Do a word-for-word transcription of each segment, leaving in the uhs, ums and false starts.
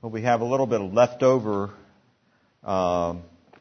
Well, we have a little bit of leftover um,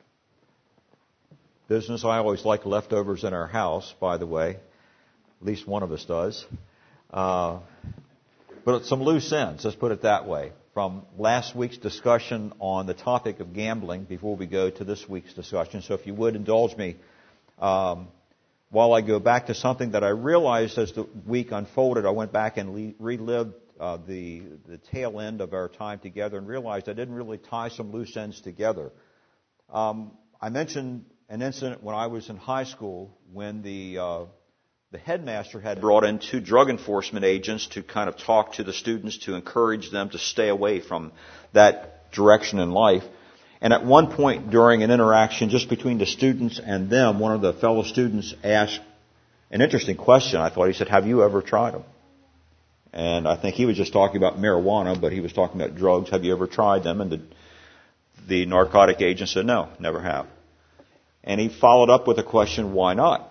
business. I always like leftovers in our house, by the way. At least one of us does. Uh, but some loose ends, let's put it that way, from last week's discussion on the topic of gambling before we go to this week's discussion. So if you would indulge me, um, while I go back to something that I realized as the week unfolded, I went back and le- relived uh, the, the tail end of our time together and realized I didn't really tie some loose ends together. Um, I mentioned an incident when I was in high school when the uh, the headmaster had brought in two drug enforcement agents to kind of talk to the students to encourage them to stay away from that direction in life. And at one point during an interaction just between the students and them, one of the fellow students asked an interesting question. I thought he said, "Have you ever tried them?" And I think he was just talking about marijuana, but he was talking about drugs. Have you ever tried them? And the, the narcotic agent said, "No, never have." And he followed up with a question, "Why not?"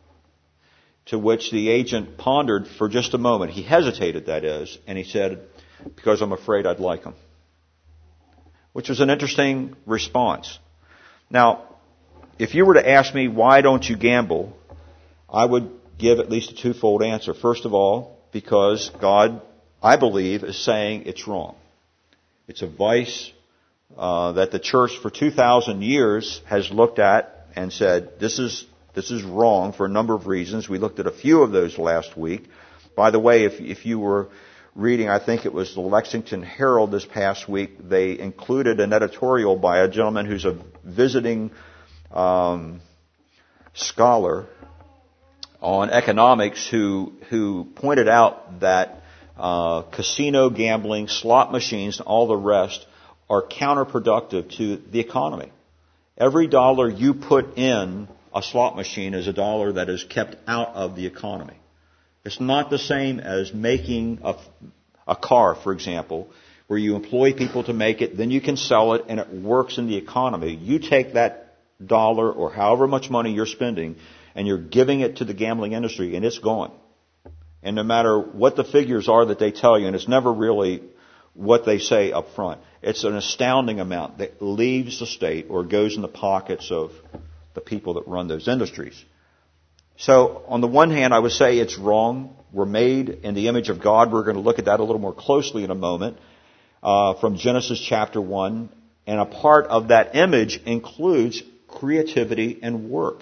To which the agent pondered for just a moment. He hesitated, that is, and he said, "Because I'm afraid I'd like them." Which was an interesting response. Now, if you were to ask me, why don't you gamble? I would give at least a twofold answer. First of all, because God, I believe, is saying it's wrong. It's a vice uh, that the church for two thousand years has looked at and said, this is this is wrong for a number of reasons. We looked at a few of those last week. By the way, if, if you were reading, I think it was the Lexington Herald this past week, they included an editorial by a gentleman who's a visiting um, scholar on economics who who pointed out that uh, casino gambling, slot machines, and all the rest are counterproductive to the economy. Every dollar you put in a slot machine is a dollar that is kept out of the economy. It's not the same as making a, a car, for example, where you employ people to make it, then you can sell it, and it works in the economy. You take that dollar or however much money you're spending, and you're giving it to the gambling industry, and it's gone. And no matter what the figures are that they tell you, and it's never really what they say up front, it's an astounding amount that leaves the state or goes in the pockets of the people that run those industries. So, on the one hand, I would say it's wrong. We're made in the image of God. We're going to look at that a little more closely in a moment uh, from Genesis chapter one. And a part of that image includes creativity and work.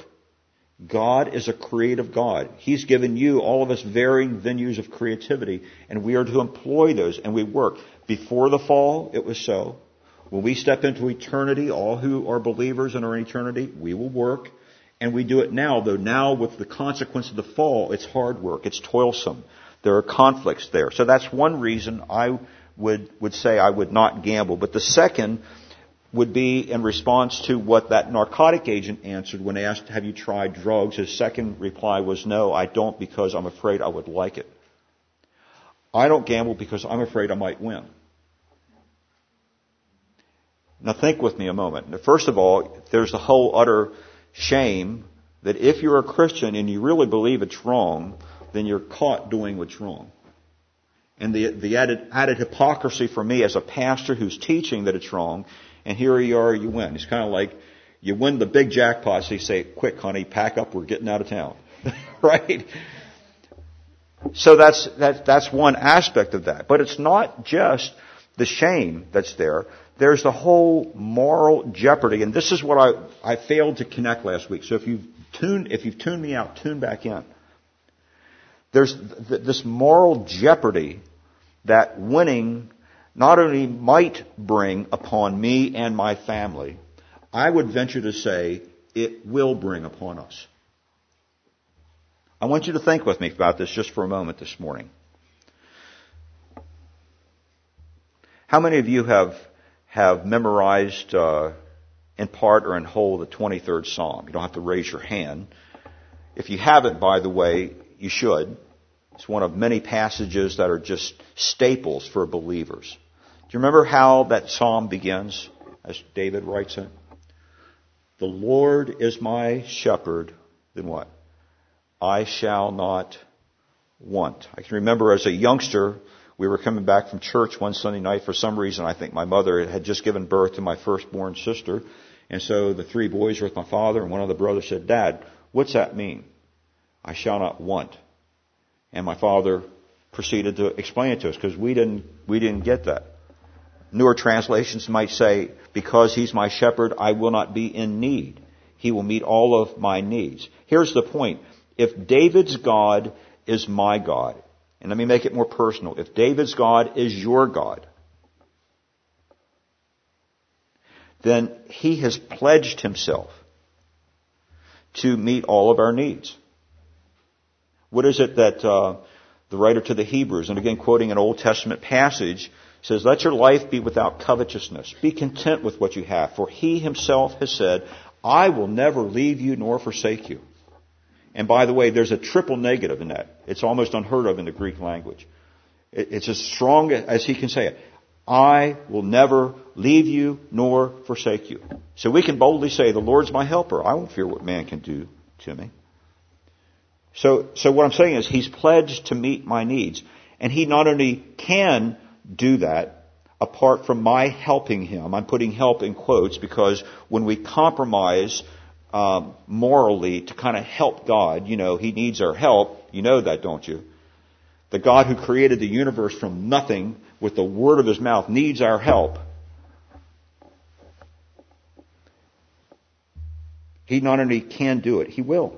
God is a creative God. He's given you, all of us, varying venues of creativity, and we are to employ those, and we work. Before the fall, it was so. When we step into eternity, all who are believers in our eternity, we will work. And we do it now, though now with the consequence of the fall, it's hard work. It's toilsome. There are conflicts there. So that's one reason I would, would say I would not gamble. But the second would be in response to what that narcotic agent answered when asked, have you tried drugs? His second reply was, no, I don't, because I'm afraid I would like it. I don't gamble because I'm afraid I might win. Now think with me a moment. Now, first of all, there's the whole utter shame that if you're a Christian and you really believe it's wrong, then you're caught doing what's wrong. And the, the added, added hypocrisy for me as a pastor who's teaching that it's wrong, and here you are, you win. It's kind of like you win the big jackpot, so you say, quick, honey, pack up, we're getting out of town. Right? So that's, that, that's one aspect of that. But it's not just the shame that's there. There's the whole moral jeopardy, and this is what I, I failed to connect last week. So if you've tuned, if you've tuned me out, tune back in. There's th- this moral jeopardy that winning not only might bring upon me and my family, I would venture to say it will bring upon us. I want you to think with me about this just for a moment this morning. How many of you have have memorized uh, in part or in whole the twenty-third Psalm? You don't have to raise your hand. If you haven't, by the way, you should. It's one of many passages that are just staples for believers. Do you remember how that psalm begins, as David writes it? The Lord is my shepherd, then what? I shall not want. I can remember as a youngster We were coming back from church one Sunday night. For some reason, I think my mother had just given birth to my firstborn sister. And so the three boys were with my father, and one of the brothers said, "Dad, what's that mean? I shall not want." And my father proceeded to explain it to us because we didn't, we didn't get that. Newer translations might say, "Because he's my shepherd, I will not be in need. He will meet all of my needs." Here's the point. If David's God is my God, and let me make it more personal. If David's God is your God, then he has pledged himself to meet all of our needs. What is it that uh, the writer to the Hebrews, and again quoting an Old Testament passage, says, "Let your life be without covetousness. Be content with what you have. For he himself has said, I will never leave you nor forsake you." And by the way, there's a triple negative in that. It's almost unheard of in the Greek language. It's as strong as he can say it. I will never leave you nor forsake you. So we can boldly say, the Lord's my helper. I won't fear what man can do to me. So, so what I'm saying is he's pledged to meet my needs. And he not only can do that apart from my helping him. I'm putting help in quotes because when we compromise um, morally to kind of help God, you know, he needs our help. You know that, don't you? The God who created the universe from nothing with the word of his mouth needs our help. He not only can do it, he will.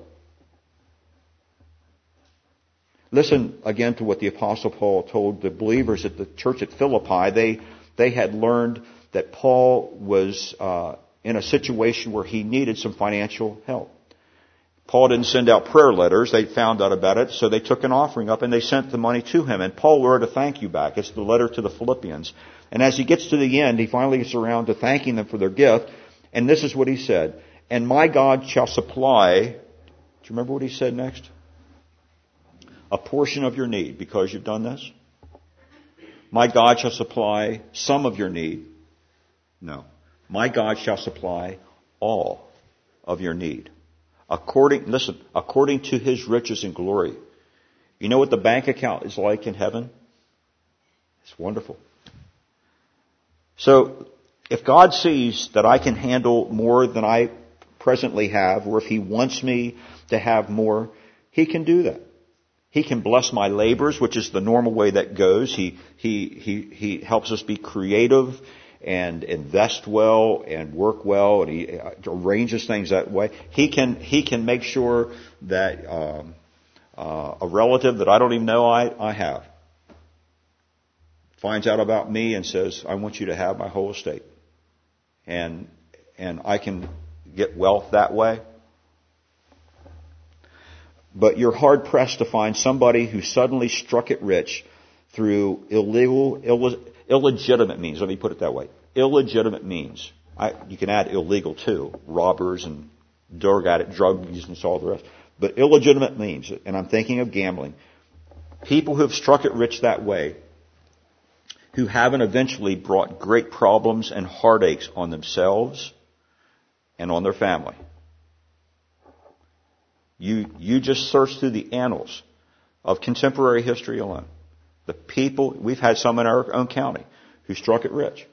Listen again to what the Apostle Paul told the believers at the church at Philippi. They they had learned that Paul was uh, in a situation where he needed some financial help. Paul didn't send out prayer letters. They found out about it, so they took an offering up and they sent the money to him. And Paul wrote a thank you back. It's the letter to the Philippians. And as he gets to the end, he finally gets around to thanking them for their gift. And this is what he said. "And my God shall supply," do you remember what he said next? "A portion of your need," because you've done this. "My God shall supply some of your need." No. "My God shall supply all of your need. According, listen, according to his riches and glory." You know what the bank account is like in heaven? It's wonderful. So, if God sees that I can handle more than I presently have, or if he wants me to have more, he can do that. He can bless my labors, which is the normal way that goes. He, he, he, he helps us be creative and invest well and work well, and he arranges things that way. He can, he can make sure that, um, uh, a relative that I don't even know I, I have finds out about me and says, "I want you to have my whole estate." And, and I can get wealth that way. But you're hard pressed to find somebody who suddenly struck it rich through illegal, Ill, illegitimate means. Let me put it that way. Illegitimate means. I, you can add illegal too. Robbers and drug addict, drug use and all the rest. But illegitimate means, and I'm thinking of gambling. People who have struck it rich that way, who haven't eventually brought great problems and heartaches on themselves and on their family. You, you just search through the annals of contemporary history alone. The people, we've had some in our own county who struck it rich.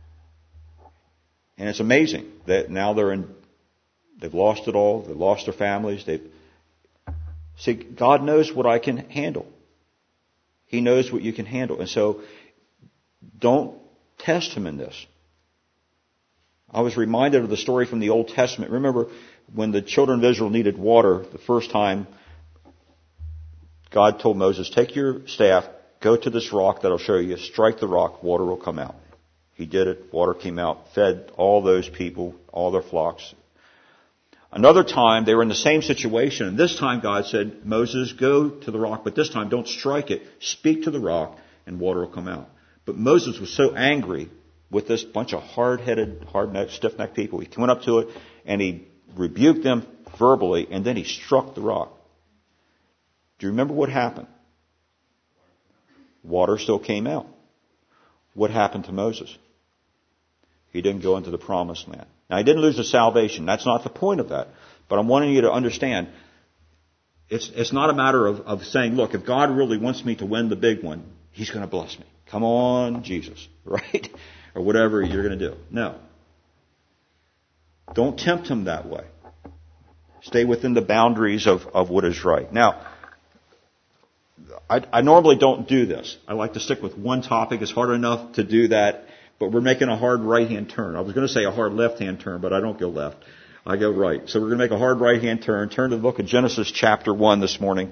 And it's amazing that now they're in, they've lost it all, they've lost their families, they've, see, God knows what I can handle. He knows what you can handle. And so, don't test him in this. I was reminded of the story from the Old Testament. Remember, when the children of Israel needed water the first time, God told Moses, "Take your staff, go to this rock that I'll show you, strike the rock, water will come out." He did it, water came out, fed all those people, all their flocks. Another time, they were in the same situation, and this time God said, "Moses, go to the rock, but this time don't strike it, speak to the rock, and water will come out." But Moses was so angry with this bunch of hard-headed, hard-necked, stiff-necked people. He went up to it, and he rebuked them verbally, and then he struck the rock. Do you remember what happened? Water still came out. What happened to Moses? He didn't go into the promised land. Now, he didn't lose his salvation. That's not the point of that. But I'm wanting you to understand, it's, it's not a matter of, of saying, look, if God really wants me to win the big one, He's going to bless me. Come on, Jesus, right? Or whatever you're going to do. No. Don't tempt him that way. Stay within the boundaries of, of what is right. Now, I, I normally don't do this. I like to stick with one topic. It's hard enough to do that, but we're making a hard right-hand turn. I was going to say a hard left-hand turn, but I don't go left. I go right. So we're going to make a hard right-hand turn. Turn to the book of Genesis chapter one this morning.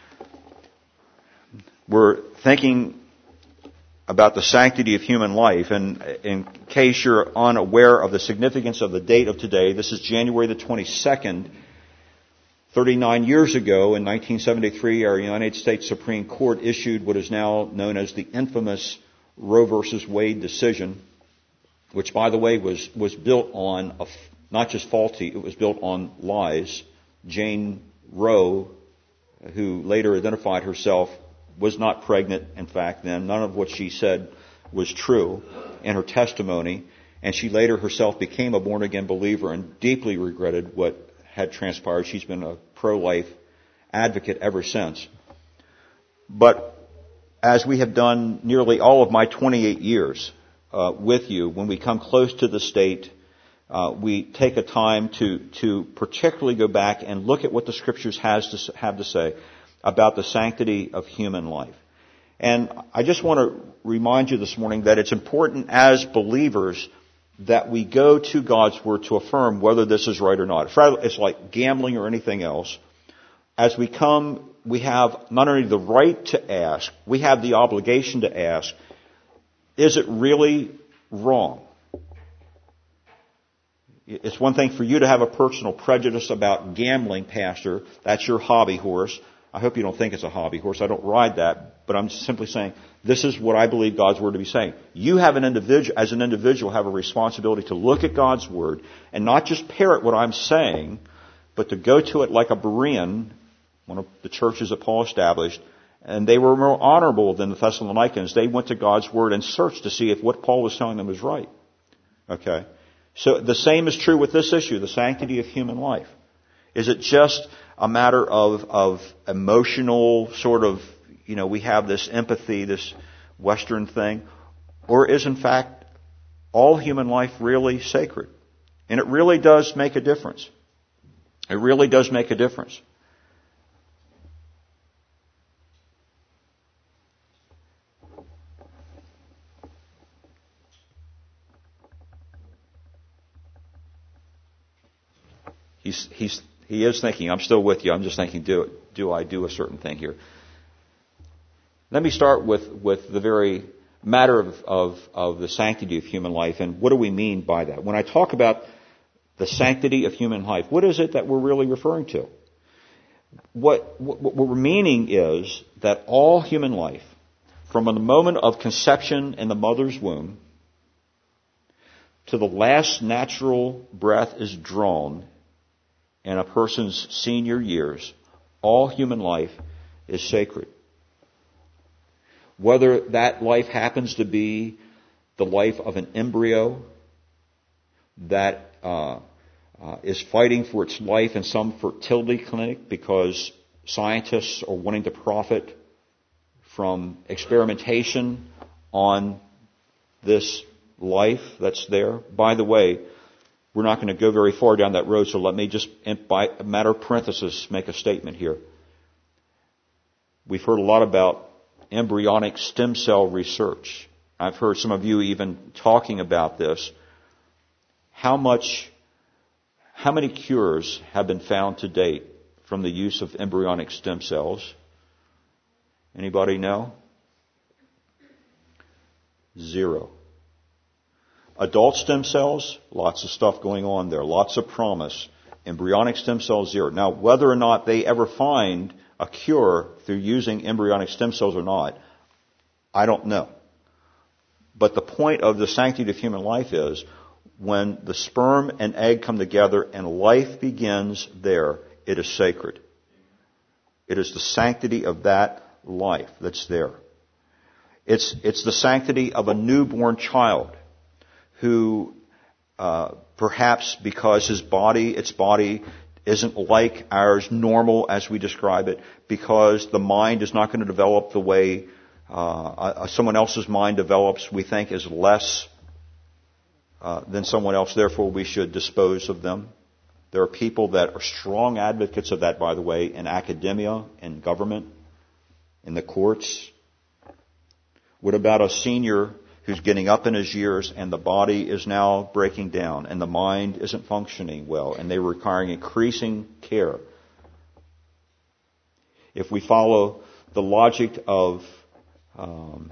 We're thinking about the sanctity of human life. And in case you're unaware of the significance of the date of today, this is January the twenty-second, thirty-nine years ago in nineteen seventy-three, our United States Supreme Court issued what is now known as the infamous Roe versus Wade decision, which, by the way, was, was built on a, not just faulty, it was built on lies. Jane Roe, who later identified herself, was not pregnant, in fact, then. None of what she said was true in her testimony. And she later herself became a born-again believer and deeply regretted what had transpired. She's been a pro-life advocate ever since. But as we have done nearly all of my twenty-eight years uh, with you, when we come close to the state, uh, we take a time to, to particularly go back and look at what the Scriptures has to, have to say about the sanctity of human life. And I just want to remind you this morning that it's important as believers that we go to God's Word to affirm whether this is right or not. It's like gambling or anything else. As we come, we have not only the right to ask, we have the obligation to ask, is it really wrong? It's one thing for you to have a personal prejudice about gambling, Pastor. That's your hobby horse. I hope you don't think it's a hobby horse. I don't ride that, but I'm simply saying this is what I believe God's Word to be saying. You have an individual, as an individual, have a responsibility to look at God's Word and not just parrot what I'm saying, but to go to it like a Berean, one of the churches that Paul established, and they were more honorable than the Thessalonians. They went to God's Word and searched to see if what Paul was telling them was right. Okay? So the same is true with this issue, the sanctity of human life. Is it just a matter of, of emotional sort of, you know, we have this empathy, this Western thing? Or is, in fact, all human life really sacred? And it really does make a difference. It really does make a difference. He's, he's, he is thinking, I'm still with you, I'm just thinking, do, do I do a certain thing here? Let me start with, with the very matter of, of, of the sanctity of human life, and what do we mean by that? When I talk about the sanctity of human life, what is it that we're really referring to? What, what, what we're meaning is that all human life, from the moment of conception in the mother's womb to the last natural breath is drawn in a person's senior years, all human life is sacred. Whether that life happens to be the life of an embryo that uh, uh, is fighting for its life in some fertility clinic because scientists are wanting to profit from experimentation on this life that's there. By the way, we're not going to go very far down that road, so let me just, by a matter of parenthesis, make a statement here. We've heard a lot about embryonic stem cell research. I've heard some of you even talking about this. How much, how many cures have been found to date from the use of embryonic stem cells? Anybody know? Zero. Adult stem cells, lots of stuff going on there, lots of promise. Embryonic stem cells, zero. Now, whether or not they ever find a cure through using embryonic stem cells or not, I don't know. But the point of the sanctity of human life is when the sperm and egg come together and life begins there, it is sacred. It is the sanctity of that life that's there. It's, it's the sanctity of a newborn child who uh, perhaps because his body, its body isn't like ours, normal as we describe it, because the mind is not going to develop the way uh, someone else's mind develops, we think is less uh, than someone else, therefore we should dispose of them. There are people that are strong advocates of that, by the way, in academia, in government, in the courts. What about a senior who's getting up in his years and the body is now breaking down and the mind isn't functioning well and they're requiring increasing care? If we follow the logic of um,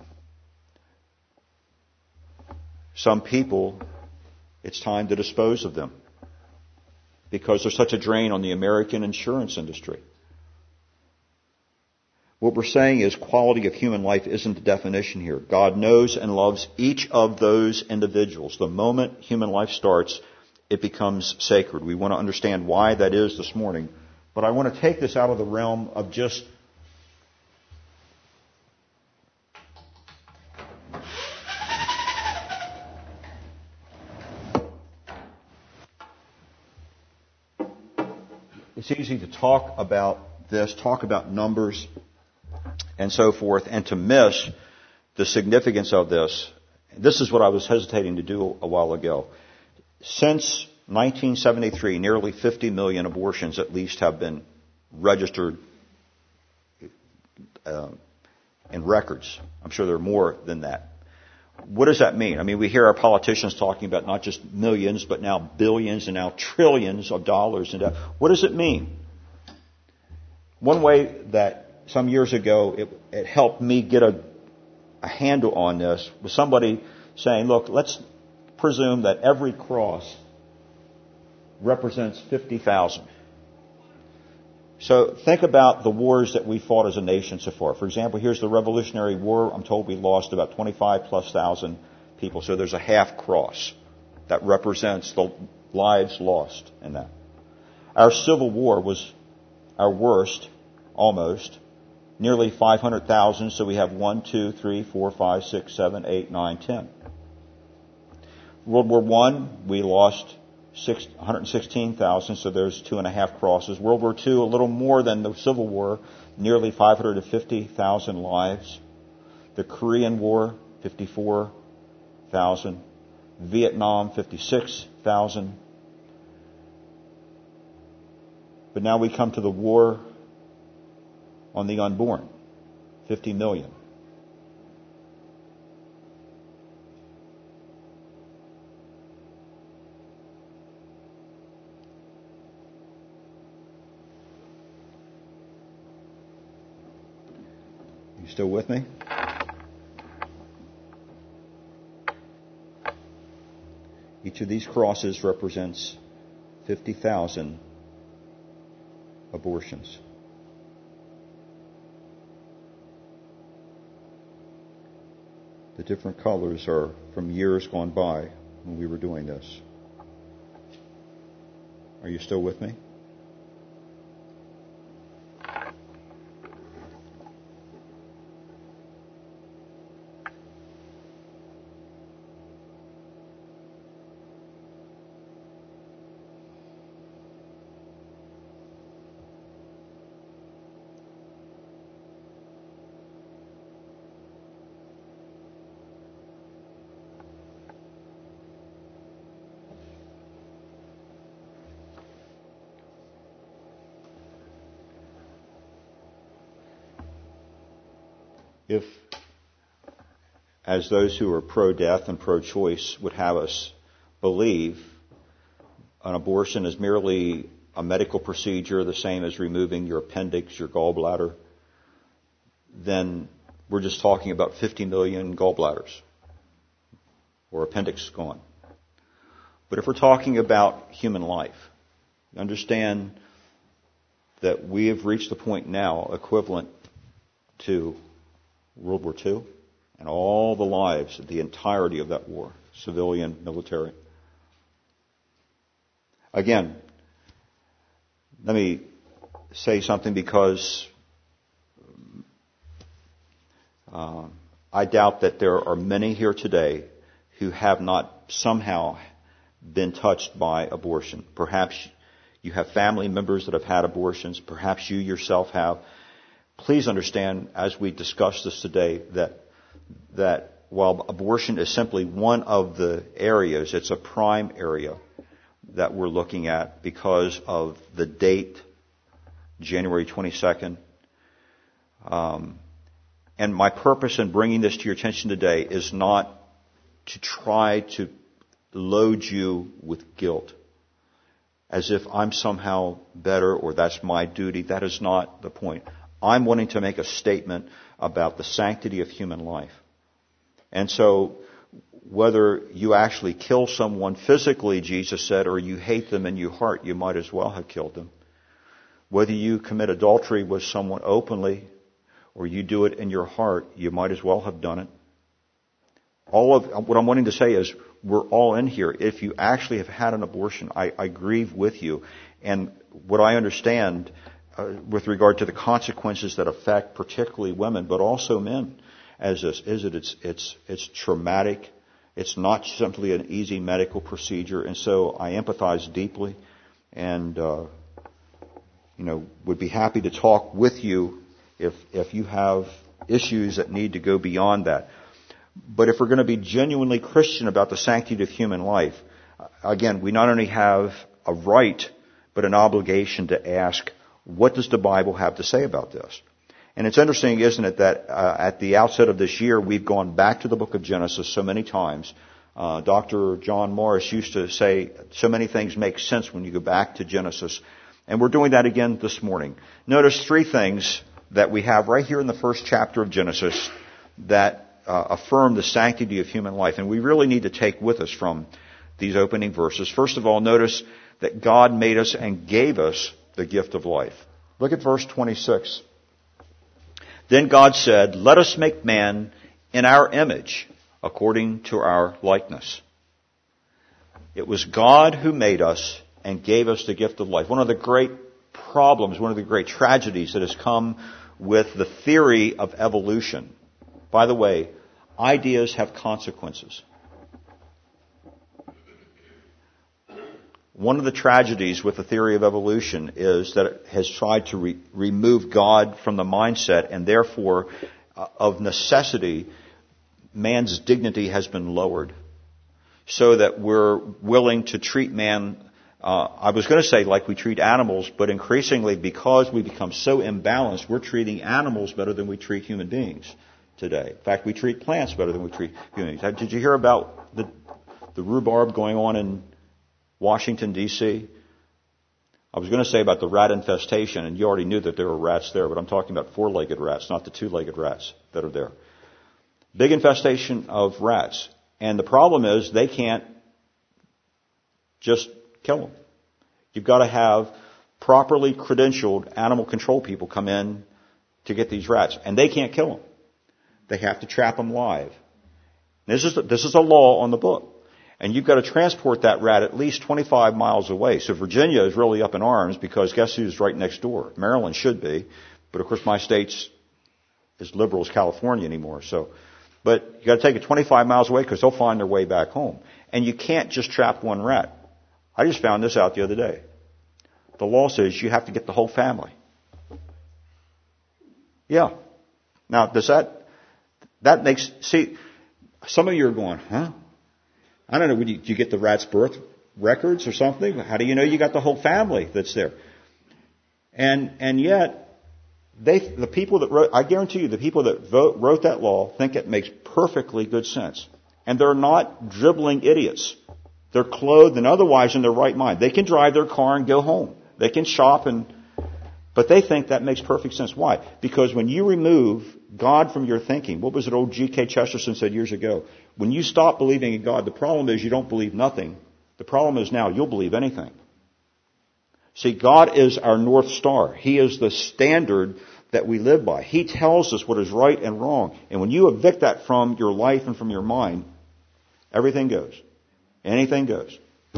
some people, it's time to dispose of them because there's such a drain on the American insurance industry. What we're saying is quality of human life isn't the definition here. God knows and loves each of those individuals. The moment human life starts, it becomes sacred. We want to understand why that is this morning. But I want to take this out of the realm of just it's easy to talk about this, talk about numbers and so forth, and to miss the significance of this. This is what I was hesitating to do a while ago. Since nineteen seventy-three, nearly fifty million abortions at least have been registered uh, in records. I'm sure there are more than that. What does that mean? I mean, we hear our politicians talking about not just millions, but now billions and now trillions of dollars. And what does it mean? One way that some years ago it, it helped me get a, a handle on this was somebody saying, look, let's presume that every cross represents fifty thousand. So think about the wars that we fought as a nation so far. For example, here's the Revolutionary War. I'm told we lost about twenty-five plus thousand people. So there's a half cross that represents the lives lost in that. Our Civil War was our worst, almost. Nearly five hundred thousand. So we have one, two, three, four, five, six, seven, eight, nine, ten. World War One, we lost six, one hundred sixteen thousand, so there's two and a half crosses. World War Two, a little more than the Civil War, nearly five hundred fifty thousand lives. The Korean War, fifty-four thousand. Vietnam, fifty-six thousand. But now we come to the war on the unborn, fifty million. You still with me? Each of these crosses represents fifty thousand abortions. The different colors are from years gone by when we were doing this. Are you still with me? If, as those who are pro-death and pro-choice would have us believe, an abortion is merely a medical procedure, the same as removing your appendix, your gallbladder, then we're just talking about fifty million gallbladders or appendix gone. But if we're talking about human life, understand that we have reached the point now equivalent to World War Two and all the lives, the entirety of that war, civilian, military. Again, let me say something because uh, I doubt that there are many here today who have not somehow been touched by abortion. Perhaps you have family members that have had abortions. Perhaps you yourself have. please understand, as we discuss this today, that that while abortion is simply one of the areas, it's a prime area that we're looking at because of the date, January twenty-second. Um, and my purpose in bringing this to your attention today is not to try to load you with guilt, as if I'm somehow better or that's my duty. That is not the point. I'm wanting to make a statement about the sanctity of human life. And so, whether you actually kill someone physically, Jesus said, or you hate them in your heart, you might as well have killed them. Whether you commit adultery with someone openly, or you do it in your heart, you might as well have done it. All of what I'm wanting to say is, we're all in here. If you actually have had an abortion, I, I grieve with you. And what I understand uh, with regard to the consequences that affect particularly women, but also men, as this is it, it's it's it's traumatic. It's not simply an easy medical procedure, and so I empathize deeply, and uh, you know would be happy to talk with you if if you have issues that need to go beyond that. But if we're going to be genuinely Christian about the sanctity of human life, again, we not only have a right, but an obligation to ask, what does the Bible have to say about this? And it's interesting, isn't it, that uh, at the outset of this year, we've gone back to the book of Genesis so many times. Uh, Doctor John Morris used to say, so many things make sense when you go back to Genesis. And we're doing that again this morning. Notice three things that we have right here in the first chapter of Genesis that uh, affirm the sanctity of human life. And we really need to take with us from these opening verses. First of all, notice that God made us and gave us the gift of life. Look at verse twenty-six. Then God said, let us make man in our image, according to our likeness. It was God who made us and gave us the gift of life. One of the great problems, one of the great tragedies that has come with the theory of evolution. By the way, ideas have consequences. One of the tragedies with the theory of evolution is that it has tried to re- remove God from the mindset, and therefore, uh, of necessity, man's dignity has been lowered. So that we're willing to treat man, uh, I was going to say like we treat animals, but increasingly because we become so imbalanced, we're treating animals better than we treat human beings today. In fact, we treat plants better than we treat human beings. Did you hear about the, the rhubarb going on in Washington, D C? I was going to say about the rat infestation, and you already knew that there were rats there, but I'm talking about four-legged rats, not the two-legged rats that are there. Big infestation of rats. And the problem is they can't just kill them. You've got to have properly credentialed animal control people come in to get these rats. And they can't kill them. They have to trap them live. This is, this is a law on the book. And you've got to transport that rat at least twenty-five miles away. So Virginia is really up in arms because guess who's right next door? Maryland should be. But of course my state's as liberal as California anymore. So, but you got to take it twenty-five miles away because they'll find their way back home. And you can't just trap one rat. I just found this out the other day. The law says you have to get the whole family. Yeah. Now, does that, that makes, see, some of you are going, huh? I don't know, do you, do you get the rat's birth records or something? How do you know you got the whole family that's there? And, and yet, they, the people that wrote, I guarantee you, the people that vote, wrote that law think it makes perfectly good sense. And they're not dribbling idiots. They're clothed and otherwise in their right mind. They can drive their car and go home. They can shop and, but they think that makes perfect sense. Why? Because when you remove God from your thinking, what was it old G K Chesterton said years ago? When you stop believing in God, the problem is you don't believe nothing. The problem is now you'll believe anything. See, God is our North Star. He is the standard that we live by. He tells us what is right and wrong. And when you evict that from your life and from your mind, everything goes. Anything goes.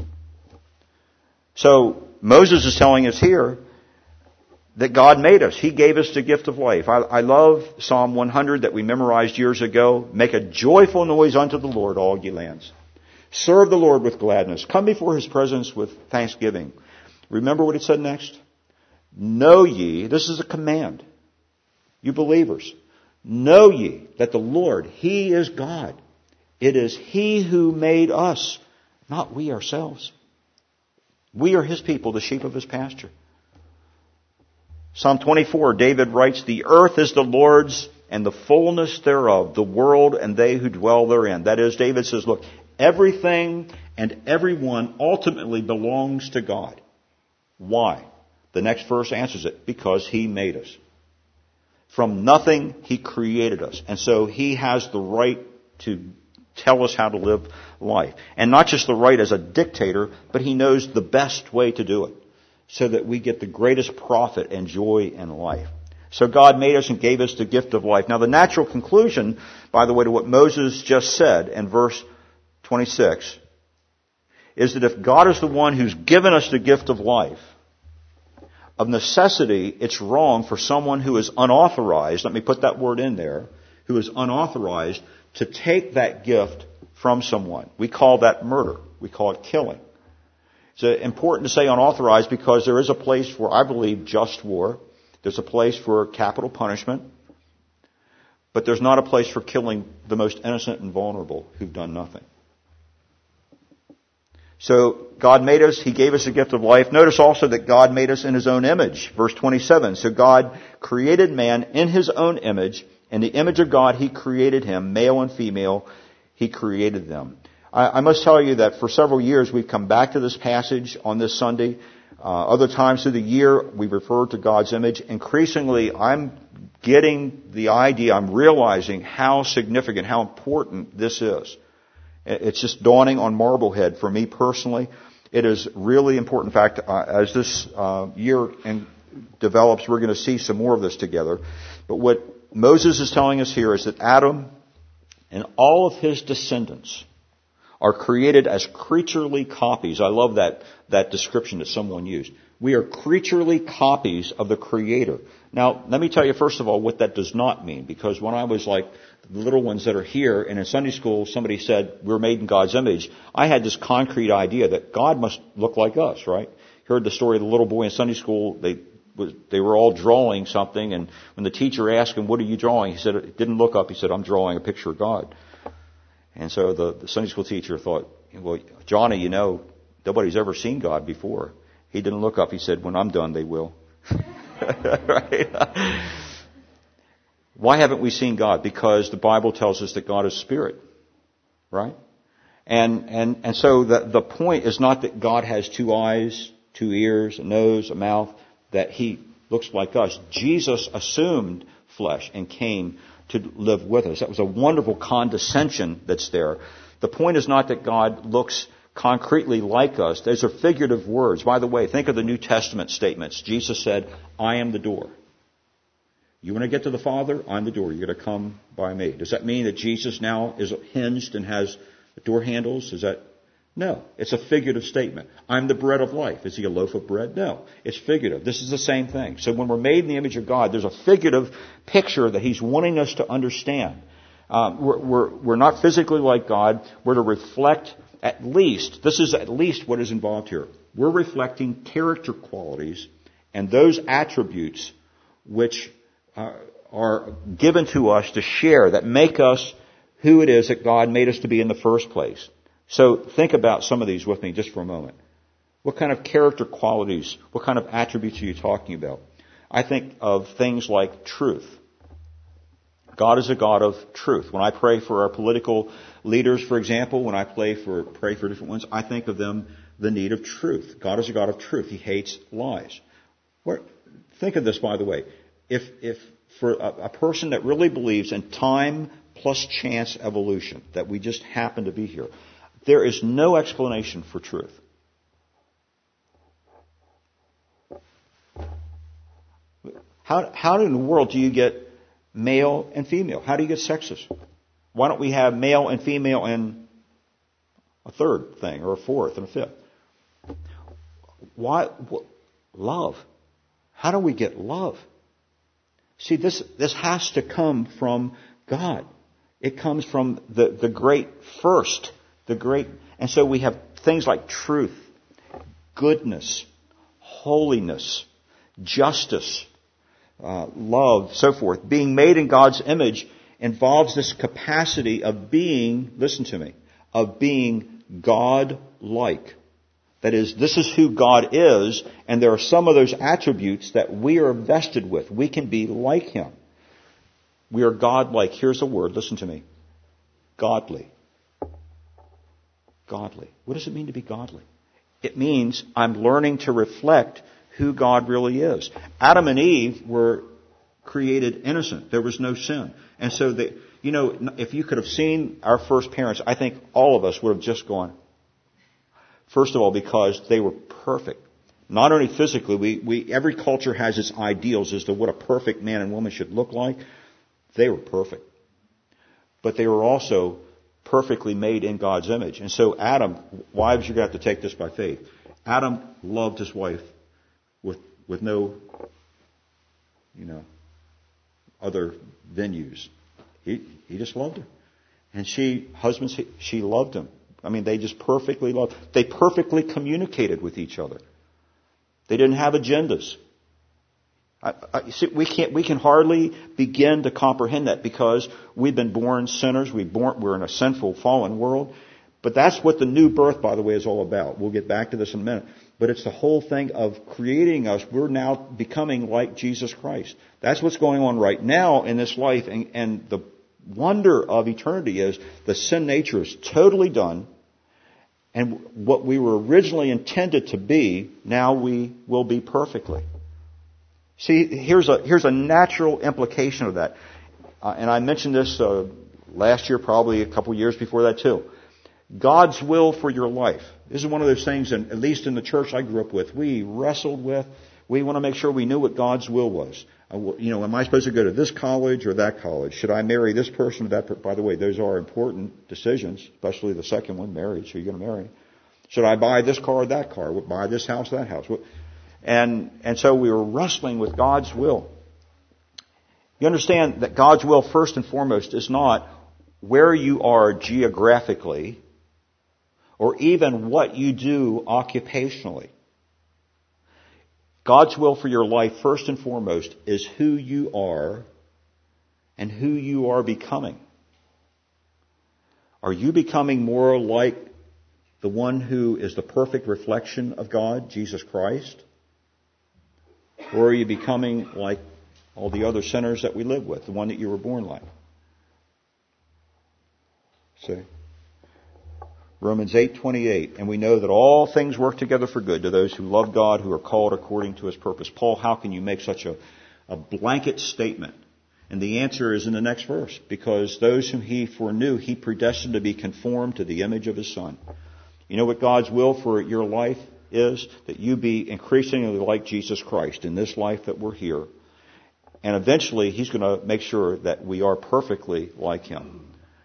So Moses is telling us here that God made us. He gave us the gift of life. I, I love Psalm one hundred that we memorized years ago. Make a joyful noise unto the Lord, all ye lands. Serve the Lord with gladness. Come before His presence with thanksgiving. Remember what it said next? Know ye, this is a command. You believers, know ye that the Lord, He is God. It is He who made us, not we ourselves. We are His people, the sheep of His pasture. Psalm twenty-four, David writes, the earth is the Lord's and the fullness thereof, the world and they who dwell therein. That is, David says, look, everything and everyone ultimately belongs to God. Why? The next verse answers it. Because He made us. From nothing, He created us. And so He has the right to tell us how to live life. And not just the right as a dictator, but He knows the best way to do it, so that we get the greatest profit and joy in life. So God made us and gave us the gift of life. Now the natural conclusion, by the way, to what Moses just said in verse twenty-six, is that if God is the one who's given us the gift of life, of necessity, it's wrong for someone who is unauthorized, let me put that word in there, who is unauthorized to take that gift from someone. We call that murder. We call it killing. It's important to say unauthorized because there is a place for, I believe, just war. There's a place for capital punishment. But there's not a place for killing the most innocent and vulnerable who've done nothing. So God made us. He gave us a gift of life. Notice also that God made us in His own image. Verse twenty-seven. So God created man in His own image. In the image of God, He created him. Male and female, He created them. I, I must tell you that for several years we've come back to this passage on this Sunday. Uh, other times through the year we've referred to God's image. Increasingly, I'm getting the idea, I'm realizing how significant, how important this is. It's just dawning on Marblehead for me personally. It is really important. In fact, uh, as this uh, year in, develops, we're going to see some more of this together. But what Moses is telling us here is that Adam and all of his descendants are created as creaturely copies. I love that, that description that someone used. We are creaturely copies of the Creator. Now, let me tell you first of all what that does not mean, because when I was like the little ones that are here, and in Sunday school somebody said we're made in God's image, I had this concrete idea that God must look like us, right? Heard the story of the little boy in Sunday school. They they were all drawing something, and when the teacher asked him, "What are you drawing?" he said, "It didn't look up." He said, "I'm drawing a picture of God." And so the, the Sunday school teacher thought, "Well, Johnny, you know, nobody's ever seen God before." He didn't look up. He said, "When I'm done, they will." Right? Why haven't we seen God? Because the Bible tells us that God is spirit, right? And and and so the the point is not that God has two eyes, two ears, a nose, a mouth, that He looks like us. Jesus assumed flesh and came to live with us. That was a wonderful condescension that's there. The point is not that God looks concretely like us. Those are figurative words. By the way, think of the New Testament statements. Jesus said, "I am the door." You want to get to the Father? I'm the door. You're going to come by me. Does that mean that Jesus now is hinged and has door handles? Is that? No. It's a figurative statement. I'm the bread of life. Is He a loaf of bread? No. It's figurative. This is the same thing. So when we're made in the image of God, there's a figurative picture that He's wanting us to understand. Um, we're, we're, we're not physically like God. We're to reflect at least, this is at least what is involved here. We're reflecting character qualities and those attributes which uh, are given to us to share that make us who it is that God made us to be in the first place. So think about some of these with me just for a moment. What kind of character qualities, what kind of attributes are you talking about? I think of things like truth. God is a God of truth. When I pray for our political leaders, for example, when I pray for pray for different ones, I think of them the need of truth. God is a God of truth. He hates lies. Where, think of this, by the way. If if for a, a person that really believes in time plus chance evolution, that we just happen to be here, there is no explanation for truth. How how in the world do you get male and female? How do you get sexes? Why don't we have male and female and a third thing, or a fourth and a fifth? Why? What, love. How do we get love? See, this this has to come from God. It comes from the, the great first, the great, and so we have things like truth, goodness, holiness, justice, uh, love, so forth. Being made in God's image involves this capacity of being, listen to me, of being God-like. That is, this is who God is, and there are some of those attributes that we are vested with. We can be like Him. We are God-like. Here's a word, listen to me. Godly. Godly. What does it mean to be godly? It means I'm learning to reflect who God really is. Adam and Eve were created innocent. There was no sin. And so, they, you know, if you could have seen our first parents, I think all of us would have just gone. First of all, because they were perfect. Not only physically, we, we every culture has its ideals as to what a perfect man and woman should look like. They were perfect. But they were also perfectly made in God's image. And so Adam, wives, you're going to have to take this by faith. Adam loved his wife with with no, you know, other venues. He he just loved her. And she, husbands, she loved him. I mean, they just perfectly loved. They perfectly communicated with each other. They didn't have agendas. I, I, see, we can't. We can hardly begin to comprehend that because we've been born sinners. We born. We're in a sinful, fallen world. But that's what the new birth, by the way, is all about. We'll get back to this in a minute. But it's the whole thing of creating us. We're now becoming like Jesus Christ. That's what's going on right now in this life. And, and the wonder of eternity is the sin nature is totally done. And what we were originally intended to be, now we will be perfectly. See, here's a here's a natural implication of that. Uh, and I mentioned this uh, last year, probably a couple years before that too. God's will for your life. This is one of those things, and at least in the church I grew up with, we wrestled with. We want to make sure we knew what God's will was. Uh, you know, am I supposed to go to this college or that college? Should I marry this person or that person? By the way, those are important decisions, especially the second one, marriage. Who are you going to marry? Should I buy this car or that car? Buy this house, that house? And and so we were wrestling with God's will. You understand that God's will, first and foremost, is not where you are geographically or even what you do occupationally. God's will for your life, first and foremost, is who you are and who you are becoming. Are you becoming more like the one who is the perfect reflection of God, Jesus Christ? Or are you becoming like all the other sinners that we live with, the one that you were born like? See? Romans eight twenty-eight, and we know that all things work together for good to those who love God, who are called according to His purpose. Paul, how can you make such a, a blanket statement? And the answer is in the next verse. Because those whom He foreknew, He predestined to be conformed to the image of His Son. You know what God's will for your life is? That you be increasingly like Jesus Christ in this life that we're here. And eventually He's going to make sure that we are perfectly like Him.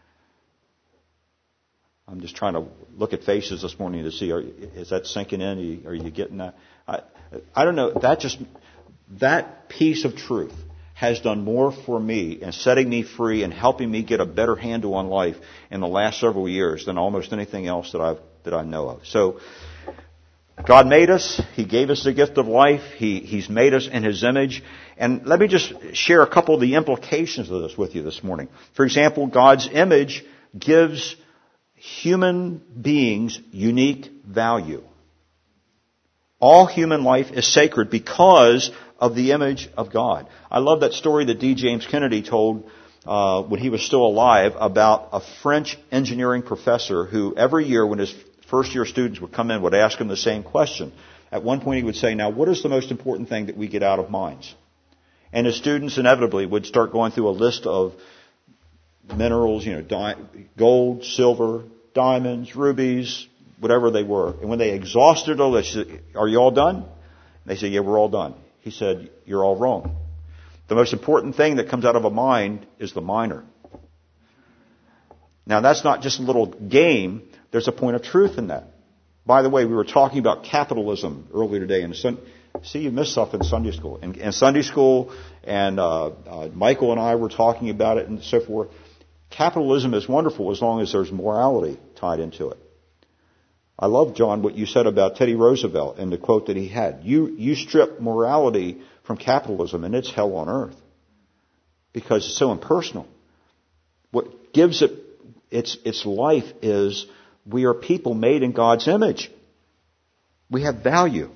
I'm just trying to look at faces this morning to see, are, is that sinking in? Are you, are you getting that? I, I don't know. That just, that piece of truth has done more for me in setting me free and helping me get a better handle on life in the last several years than almost anything else that I've, that I know of. So, God made us. He gave us the gift of life. He, He's made us in His image. And let me just share a couple of the implications of this with you this morning. For example, God's image gives human beings unique value. All human life is sacred because of the image of God. I love that story that D. James Kennedy told uh, when he was still alive about a French engineering professor who every year when his first year students would come in would ask him the same question. At one point he would say, now what is the most important thing that we get out of mines? And his students inevitably would start going through a list of minerals, you know, di- gold, silver, diamonds, rubies, whatever they were. And when they exhausted all this, are you all done? And they said, yeah, we're all done. He said, you're all wrong. The most important thing that comes out of a mine is the miner. Now, that's not just a little game. There's a point of truth in that. By the way, we were talking about capitalism earlier today. And see, you missed stuff in Sunday school. In, in Sunday school, and uh, uh, Michael and I were talking about it and so forth. Capitalism is wonderful as long as there's morality tied into it. I love, John, what you said about Teddy Roosevelt and the quote that he had. You, you strip morality from capitalism, and it's hell on earth because it's so impersonal. What gives it its its life is we are people made in God's image. We have value.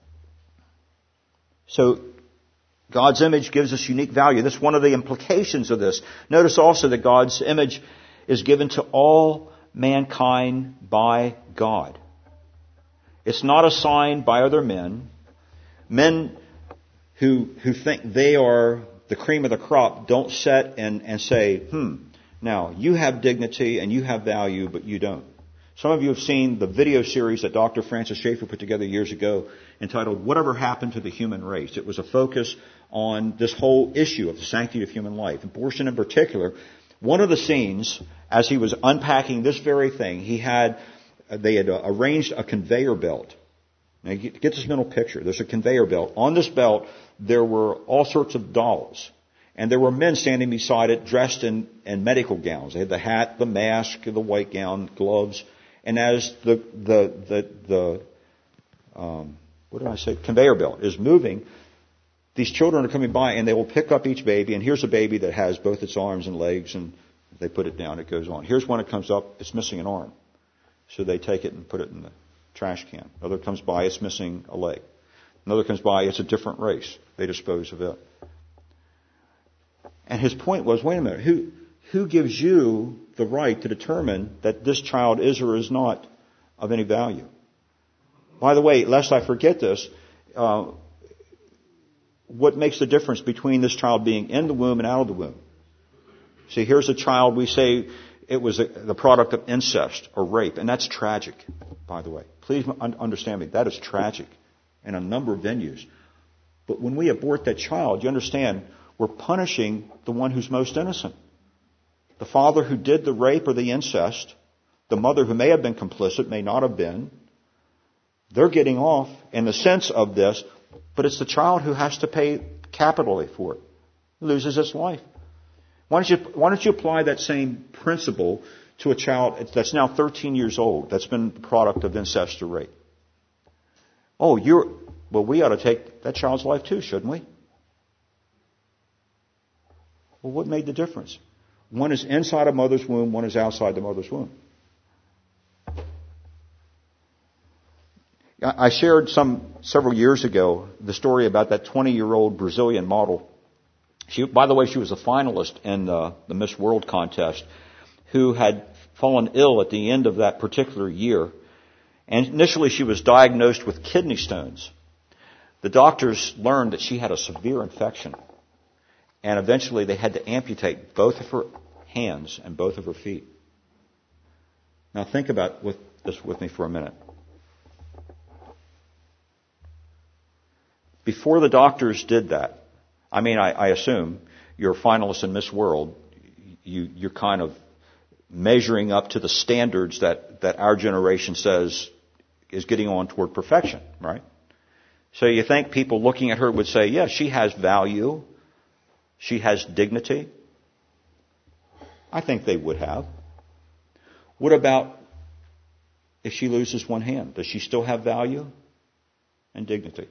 So God's image gives us unique value. That's one of the implications of this. Notice also that God's image is given to all mankind by God. It's not assigned by other men. Men who who think they are the cream of the crop don't sit and, and say, hmm, now you have dignity and you have value, but you don't. Some of you have seen the video series that Doctor Francis Schaeffer put together years ago entitled, Whatever Happened to the Human Race? It was a focus on this whole issue of the sanctity of human life. Abortion in particular, one of the scenes, as he was unpacking this very thing, he had, they had arranged a conveyor belt. Now get this mental picture. There's a conveyor belt. On this belt, there were all sorts of dolls. And there were men standing beside it dressed in, in medical gowns. They had the hat, the mask, the white gown, gloves. And as the the the, the um, what did I say? Conveyor belt is moving, these children are coming by and they will pick up each baby. And here's a baby that has both its arms and legs, and they put it down. It goes on. Here's one that comes up. It's missing an arm, so they take it and put it in the trash can. Another comes by. It's missing a leg. Another comes by. It's a different race. They dispose of it. And his point was, wait a minute, who who gives you the right to determine that this child is or is not of any value? By the way, lest I forget this, uh, what makes the difference between this child being in the womb and out of the womb? See, here's a child, we say it was a, the product of incest or rape, and that's tragic, by the way. Please un- understand me, that is tragic in a number of venues. But when we abort that child, you understand, we're punishing the one who's most innocent. The father who did the rape or the incest, the mother who may have been complicit, may not have been, they're getting off in the sense of this, but it's the child who has to pay capitally for it. It loses its life. Why don't you, why don't you apply that same principle to a child that's now thirteen years old, that's been the product of incest or rape? Oh, you're, well, we ought to take that child's life too, shouldn't we? Well, what made the difference? One is inside a mother's womb, one is outside the mother's womb. I shared some several years ago the story about that twenty-year-old Brazilian model. She, by the way, she was a finalist in uh, the Miss World contest, who had fallen ill at the end of that particular year. And initially she was diagnosed with kidney stones. The doctors learned that she had a severe infection. And eventually they had to amputate both of her hands and both of her feet. Now think about with, this with me for a minute. Before the doctors did that, I mean, I, I assume you're a finalist in Miss World, you, you're kind of measuring up to the standards that, that our generation says is getting on toward perfection, right? So you think people looking at her would say, yeah, she has value. She has dignity. I think they would have. What about if she loses one hand? Does she still have value and dignity?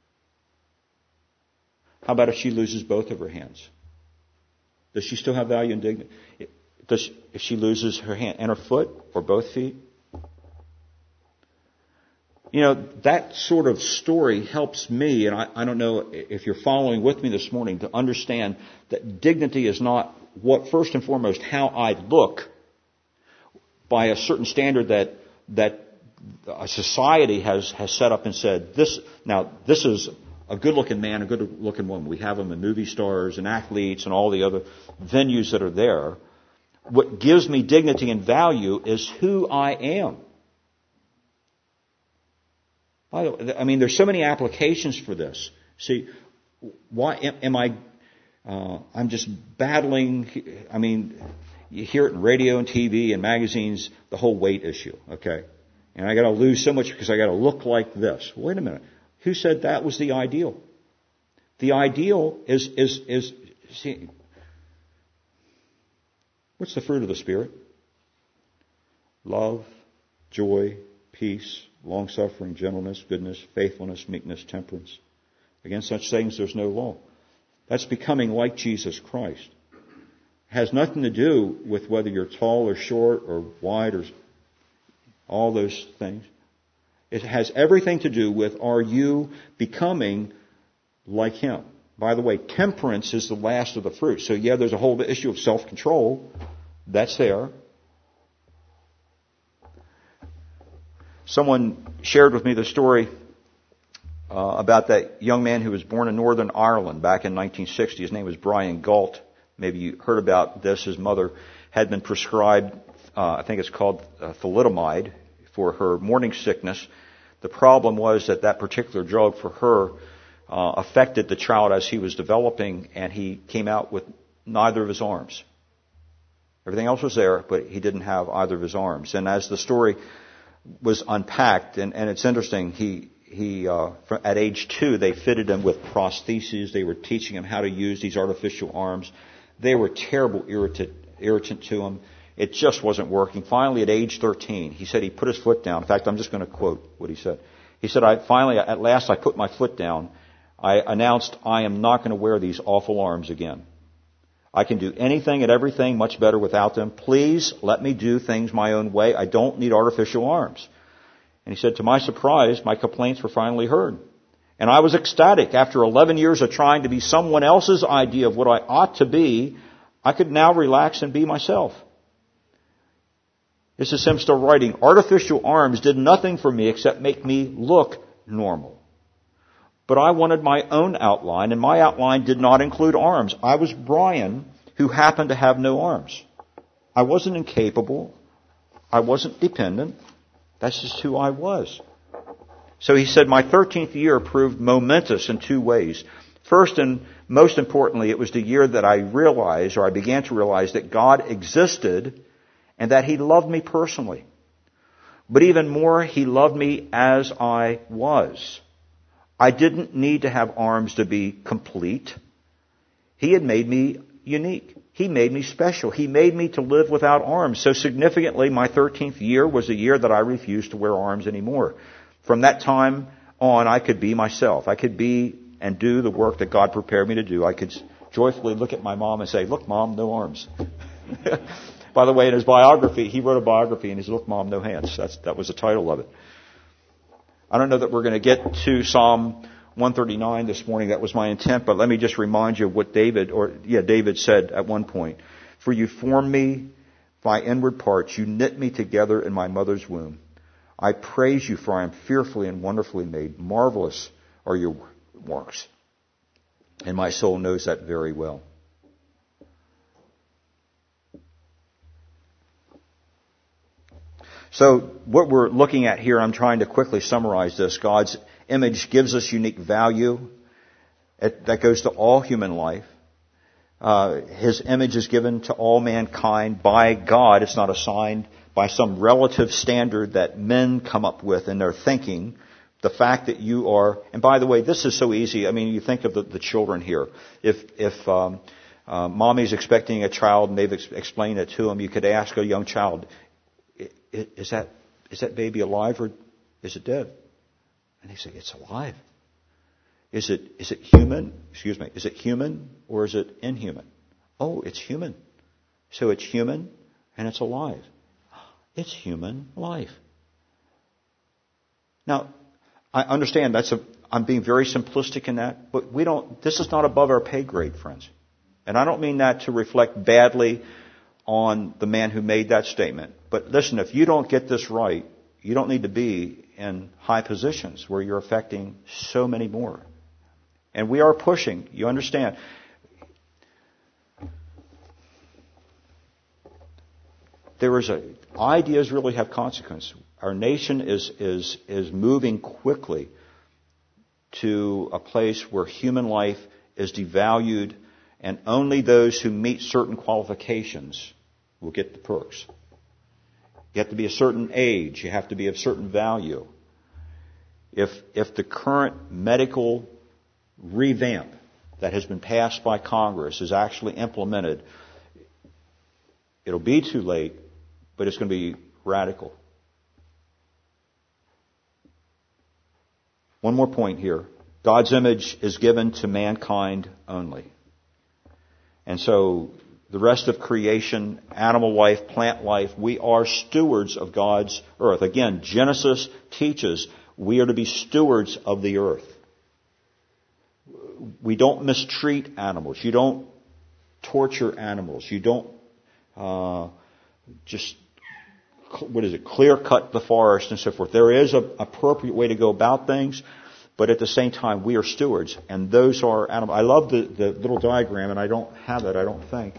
How about if she loses both of her hands? Does she still have value and dignity? Does, if she loses her hand and her foot or both feet? You know, that sort of story helps me, and I, I don't know if you're following with me this morning, to understand that dignity is not what, first and foremost, how I look by a certain standard that that a society has, has set up and said, this now this is a good-looking man, a good-looking woman. We have them in movie stars and athletes and all the other venues that are there. What gives me dignity and value is who I am. By the way, I mean, there's so many applications for this. See, why am, am I? Uh, I'm just battling. I mean, you hear it in radio and T V and magazines, the whole weight issue. Okay, and I got to lose so much because I got to look like this. Wait a minute. Who said that was the ideal? The ideal is is is. See, what's the fruit of the Spirit? Love, joy, peace, long-suffering, gentleness, goodness, faithfulness, meekness, temperance. Against such things there's no law. That's becoming like Jesus Christ. It has nothing to do with whether you're tall or short or wide or all those things. It has everything to do with, are you becoming like Him? By the way, temperance is the last of the fruit. So yeah, there's a whole issue of self-control. That's there. Someone shared with me the story uh, about that young man who was born in Northern Ireland back in nineteen sixty. His name was Brian Galt. Maybe you heard about this. His mother had been prescribed, uh, I think it's called uh, thalidomide, for her morning sickness. The problem was that that particular drug for her uh, affected the child as he was developing, and he came out with neither of his arms. Everything else was there, but he didn't have either of his arms. And as the story was unpacked, and, and it's interesting, he he uh, at age two they fitted him with prostheses. They were teaching him how to use these artificial arms. They were terrible irritant irritant to him. It just wasn't working. Finally, at age thirteen, he said he put his foot down. In fact, I'm just going to quote what he said. He said, "I finally, at last, I put my foot down. I announced I am not going to wear these awful arms again. I can do anything and everything much better without them. Please let me do things my own way. I don't need artificial arms." And he said, to my surprise, my complaints were finally heard. And I was ecstatic. After eleven years of trying to be someone else's idea of what I ought to be, I could now relax and be myself. This is him still writing. Artificial arms did nothing for me except make me look normal. But I wanted my own outline, and my outline did not include arms. I was Brian, who happened to have no arms. I wasn't incapable. I wasn't dependent. That's just who I was. So he said, my thirteenth year proved momentous in two ways. First, and most importantly, it was the year that I realized, or I began to realize, that God existed and that He loved me personally. But even more, He loved me as I was. I didn't need to have arms to be complete. He had made me unique. He made me special. He made me to live without arms. So significantly, my thirteenth year was a year that I refused to wear arms anymore. From that time on, I could be myself. I could be and do the work that God prepared me to do. I could joyfully look at my mom and say, "Look, Mom, no arms." By the way, in his biography, he wrote a biography and he said, "Look, Mom, no hands." That's, that was the title of it. I don't know that we're going to get to Psalm one thirty-nine this morning. That was my intent, but let me just remind you of what David, or yeah, David said at one point. For you formed me by inward parts. You knit me together in my mother's womb. I praise you, for I am fearfully and wonderfully made. Marvelous are your works. And my soul knows that very well. So what we're looking at here, I'm trying to quickly summarize this. God's image gives us unique value. It, that goes to all human life. Uh, His image is given to all mankind by God. It's not assigned by some relative standard that men come up with in their thinking. The fact that you are, and by the way, this is so easy. I mean, you think of the, the children here. If if um, uh, mommy's expecting a child and they've ex- explained it to them, you could ask a young child, Is that is that baby alive or is it dead? And they say, it's alive. Is it is it human? Excuse me. Is it human or is it inhuman? Oh, it's human. So it's human and it's alive. It's human life. Now, I understand that's a I'm being very simplistic in that, but we don't this is not above our pay grade, friends. And I don't mean that to reflect badly on the man who made that statement. But listen, if you don't get this right, you don't need to be in high positions where you're affecting so many more. And we are pushing, you understand. There is a, ideas really have consequence. Our nation is, is, is moving quickly to a place where human life is devalued, and only those who meet certain qualifications will get the perks. You have to be a certain age. You have to be of certain value. If if the current medical revamp that has been passed by Congress is actually implemented, it'll be too late, but it's going to be radical. One more point here. God's image is given to mankind only. And so the rest of creation, animal life, plant life, we are stewards of God's earth. Again, Genesis teaches we are to be stewards of the earth. We don't mistreat animals. You don't torture animals. You don't uh, just, what is it, clear cut the forest and so forth. There is an appropriate way to go about things, but at the same time, we are stewards, and those are animals. I love the, the little diagram, and I don't have it, I don't think.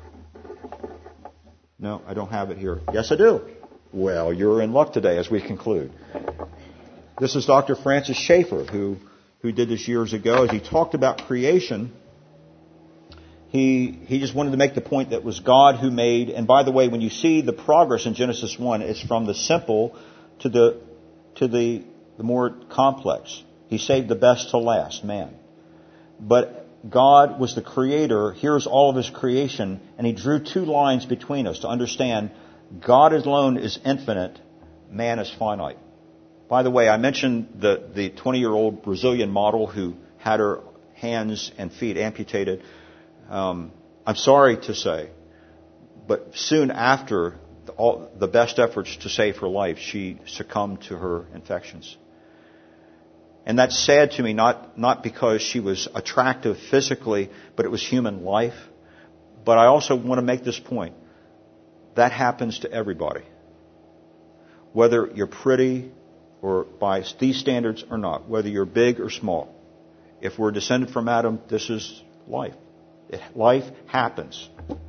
No, I don't have it here. Yes, I do. Well, you're in luck today as we conclude. This is Doctor Francis Schaeffer, who, who did this years ago. As he talked about creation, he, he just wanted to make the point that it was God who made, and by the way, when you see the progress in Genesis one, it's from the simple to the, to the, the more complex. He saved the best to last, man. But God was the creator. Here's all of his creation. And he drew two lines between us to understand God alone is infinite. Man is finite. By the way, I mentioned the, the twenty-year-old Brazilian model who had her hands and feet amputated. Um, I'm sorry to say, but soon after the, all, the best efforts to save her life, she succumbed to her infections. And that's sad to me, not, not because she was attractive physically, but it was human life. But I also want to make this point. That happens to everybody. Whether you're pretty or by these standards or not, whether you're big or small. If we're descended from Adam, this is life. Life happens.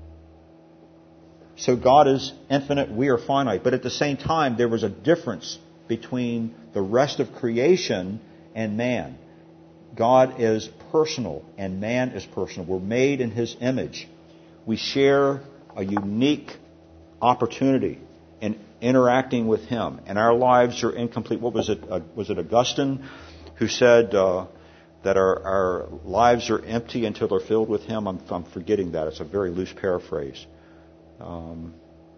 So God is infinite, we are finite. But at the same time, there was a difference between the rest of creation and man. God is personal and man is personal. We're made in his image. We share a unique opportunity in interacting with him, and our lives are incomplete. What was it? Uh, was it Augustine who said uh, that our, our lives are empty until they're filled with him? I'm, I'm forgetting that. It's a very loose paraphrase. Um,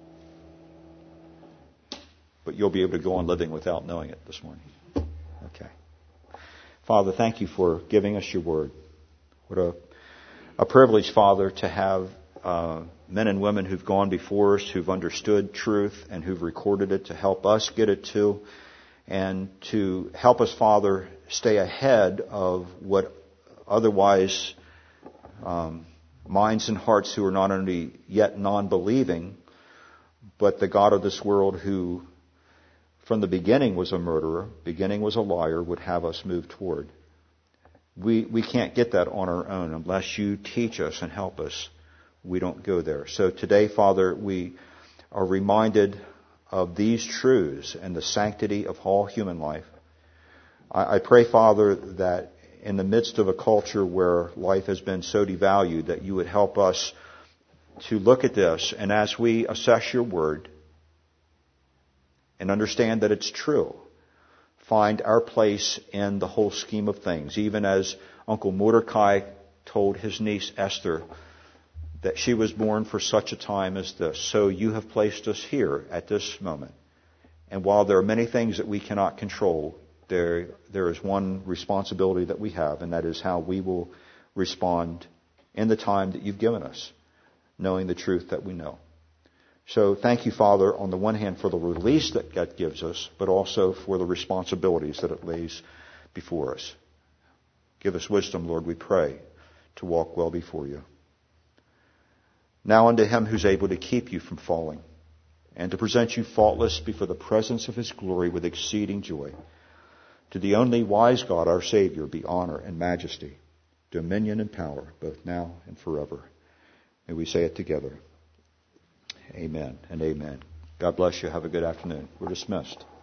but you'll be able to go on living without knowing it this morning. Okay. Father, thank you for giving us your word. What a, a privilege, Father, to have uh, men and women who've gone before us, who've understood truth, and who've recorded it to help us get it too, and to help us, Father, stay ahead of what otherwise um, minds and hearts who are not only yet non-believing, but the God of this world who from the beginning was a murderer, beginning was a liar, would have us move toward. We we can't get that on our own unless you teach us and help us. We don't go there. So today, Father, we are reminded of these truths and the sanctity of all human life. I, I pray, Father, that in the midst of a culture where life has been so devalued, that you would help us to look at this, and as we assess your word, and understand that it's true, find our place in the whole scheme of things. Even as Uncle Mordecai told his niece Esther that she was born for such a time as this. So you have placed us here at this moment. And while there are many things that we cannot control, there, there is one responsibility that we have, and that is how we will respond in the time that you've given us, knowing the truth that we know. So thank you, Father, on the one hand for the release that God gives us, but also for the responsibilities that it lays before us. Give us wisdom, Lord, we pray, to walk well before you. Now unto him who's able to keep you from falling, and to present you faultless before the presence of his glory with exceeding joy. To the only wise God, our Savior, be honor and majesty, dominion and power, both now and forever. May we say it together. Amen and amen. God bless you. Have a good afternoon. We're dismissed.